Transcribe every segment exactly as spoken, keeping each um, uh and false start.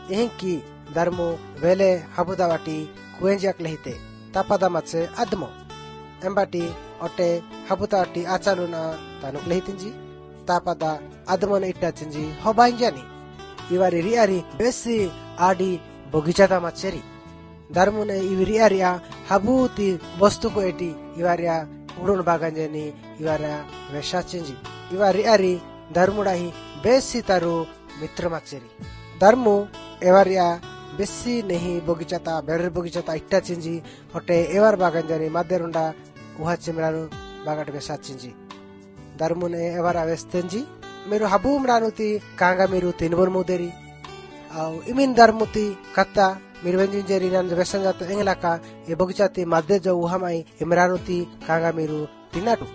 यही की धर्मो वेले हबुदा वाटी कुएंजियाक लेहिते तापादा मचे अदमो एम्बाटी ओटे हबुता वाटी आचालुना तानुक लेहितिंजी तापादा अदमोन इट्टा चिंजी होबाइंजानी इवारी रियारी बेसी आडी बगीचादा मचेरी धर्मुने इवरी आरिया हबूती वस्तु को एटी इवारिया उड़न बागंजनी इवारिया वेशाचिंजी इवारी आरी धर्मुडाही बेसी तारू मित्र मचेरी धर्मु एवारिया बेसी नहीं बगीचाता बेर बगीचाता इट्टा चिंजी होटे एवार बागंजनी मध्यरुंडा उहा चिमरानु बागट वेशाचिंजी धर्मुने एवारा वेस्तेंजी मेरू हबू मरानुती कांगा मेरू तिनबर मुदेरी आउ इमिन धर्मुती कत्ता मिरवेंजिंजेरी नन वेसंजात एंगलाका ए बगीचाती मध्य जो उहामाई इमरानुती कांगा मेरू तिनाटू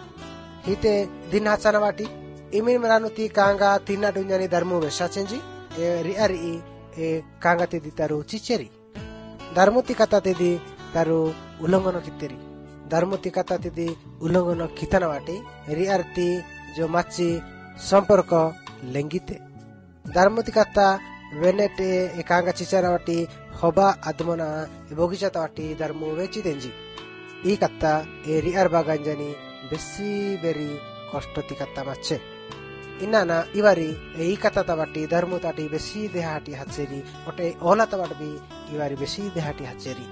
हिते दिन हाचानवाटी इमिन मरानुती कांगा तिनाटू जानी धर्मु वेशाचिंजी ए रिआरी ए कांगा तिदी तारू चिचेरी धर्मुती कत्ता तिदी तारू उल्लंघन कितेरी धर्मुती कत्ता तिदी उल्लंघन कितनवाटी रिआरती जो माची संपर्क लेंगिते धर्मुती कत्ता वेनेटे एकांगा चिचारावटी होबा आदमना बगीचाता वाटी धर्मु वेची देंजी ई कत्ता ए रिआर बागांजनी बेसी बेरी कष्टती कत्ता मच्छे इनाना इवारी ई कत्ता तावाटी धर्मु ताटी बेसी देहाटी हचेरी ओटे ओला तावाट भी इवारी बेसी देहाटी हचेरी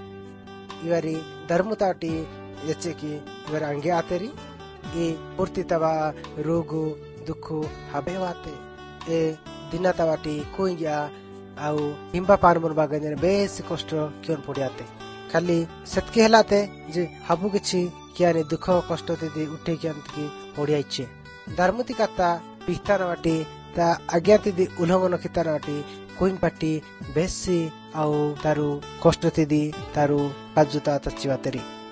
इवारी धर्मु ताटी यचे की इवार अंगे आतेरी ई पूर्ति तवा रोगु दुखु हबेवाते ए दिना तावाटी कोइया आउ हिंबा पानमन बागंजन बेस कष्ट क्यों पड़ियाते खाली सेतके हलाते जे हाबु किछि कियाने दुख कष्ट तेदी उठे कियान की पड़ियाइछे धर्मती कत्ता पिस्तानवाटी ता आज्ञातिदी उल्लंघन कितानवाटी कोइन पाटी बेसी आउ तारू कष्ट तेदी तारू काजुता तचिवातेरी